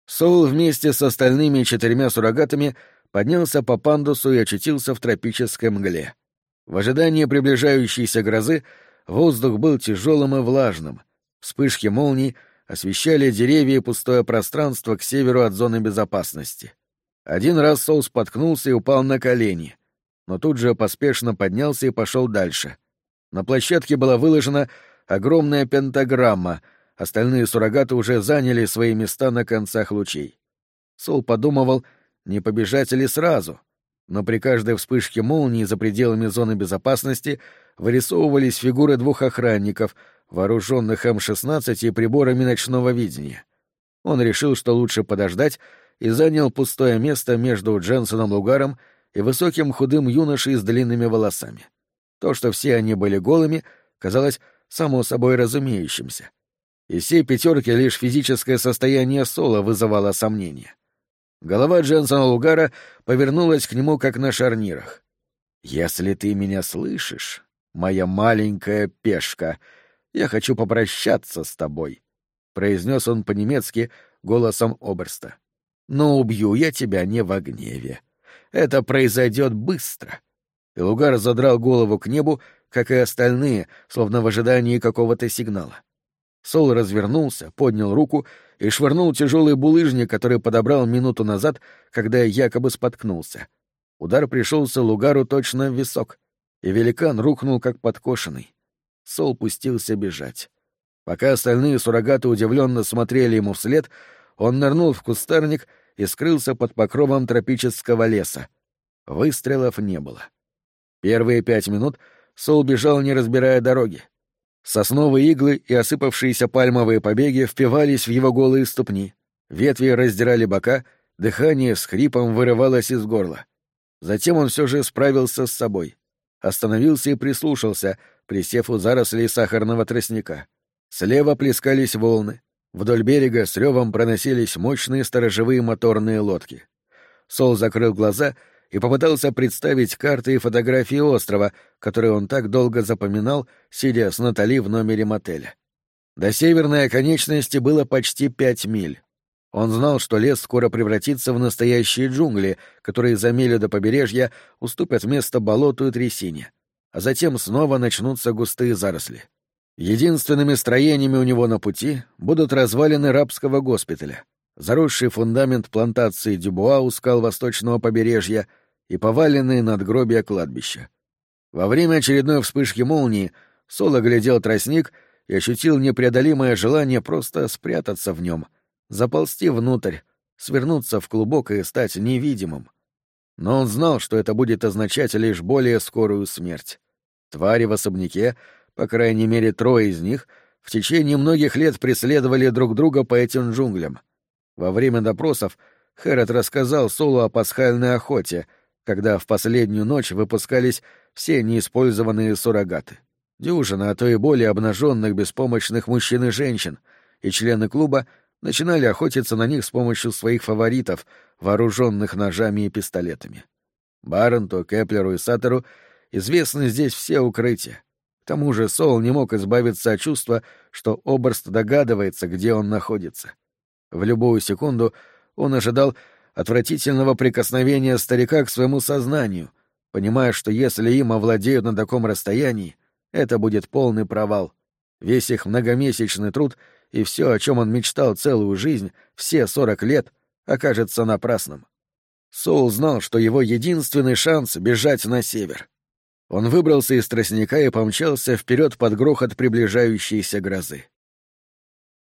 Соул вместе с остальными 4 суррогатами поднялся по пандусу и очутился в тропической мгле. В ожидании приближающейся грозы воздух был тяжелым и влажным. Вспышки молний освещали деревья и пустое пространство к северу от зоны безопасности. Один раз Соул споткнулся и упал на колени, но тут же поспешно поднялся и пошел дальше. На площадке была выложена огромная пентаграмма, остальные суррогаты уже заняли свои места на концах лучей. Соул подумывал, не побежать ли сразу, но при каждой вспышке молнии за пределами зоны безопасности вырисовывались фигуры 2 охранников, вооруженных М-16 и приборами ночного видения. Он решил, что лучше подождать, и занял пустое место между Дженсеном Лугаром и высоким худым юношей с длинными волосами. То, что все они были голыми, казалось само собой разумеющимся. Из всей 5 лишь физическое состояние Сола вызывало сомнения. Голова Дженсена Лугара повернулась к нему, как на шарнирах. «Если ты меня слышишь, моя маленькая пешка, я хочу попрощаться с тобой», — произнес он по-немецки голосом оберста. «Но убью я тебя не во гневе. Это произойдет быстро». И Лугар задрал голову к небу, как и остальные, словно в ожидании какого-то сигнала. Сол развернулся, поднял руку и швырнул тяжелый булыжник, который подобрал минуту назад, когда якобы споткнулся. Удар пришелся Лугару точно в висок, и великан рухнул как подкошенный. Сол пустился бежать. Пока остальные суррогаты удивленно смотрели ему вслед, он нырнул в кустарник и скрылся под покровом тропического леса. Выстрелов не было. Первые 5 минут Сол бежал, не разбирая дороги. Сосновые иглы и осыпавшиеся пальмовые побеги впивались в его голые ступни, ветви раздирали бока, дыхание с хрипом вырывалось из горла. Затем он все же справился с собой. Остановился и прислушался, присев у зарослей сахарного тростника. Слева плескались волны. Вдоль берега с ревом проносились мощные сторожевые моторные лодки. Сол закрыл глаза и попытался представить карты и фотографии острова, которые он так долго запоминал, сидя с Натали в номере мотеля. До северной оконечности было почти 5 миль. Он знал, что лес скоро превратится в настоящие джунгли, которые за милю до побережья уступят место болоту и трясине, а затем снова начнутся густые заросли. Единственными строениями у него на пути будут развалины рабского госпиталя, заросший фундамент плантации Дюбуа у скал восточного побережья и поваленные надгробия кладбища. Во время очередной вспышки молнии Сол оглядел тростник и ощутил непреодолимое желание просто спрятаться в нем, заползти внутрь, свернуться в клубок и стать невидимым. Но он знал, что это будет означать лишь более скорую смерть. Твари в особняке, по крайней мере 3 из них, в течение многих лет преследовали друг друга по этим джунглям. Во время допросов Хэррот рассказал Солу о пасхальной охоте, когда в последнюю ночь выпускались все неиспользованные суррогаты. Дюжина, а то и более обнаженных беспомощных мужчин и женщин, и члены клуба начинали охотиться на них с помощью своих фаворитов, вооруженных ножами и пистолетами. Барренту, Кеплеру и Саттеру известны здесь все укрытия. К тому же Сол не мог избавиться от чувства, что Оберст догадывается, где он находится. В любую секунду он ожидал отвратительного прикосновения старика к своему сознанию, понимая, что если им овладеют на таком расстоянии, это будет полный провал. Весь их многомесячный труд и все, о чем он мечтал целую жизнь, все 40 лет, окажется напрасным. Соул знал, что его единственный шанс — бежать на север. Он выбрался из тростника и помчался вперед под грохот приближающейся грозы.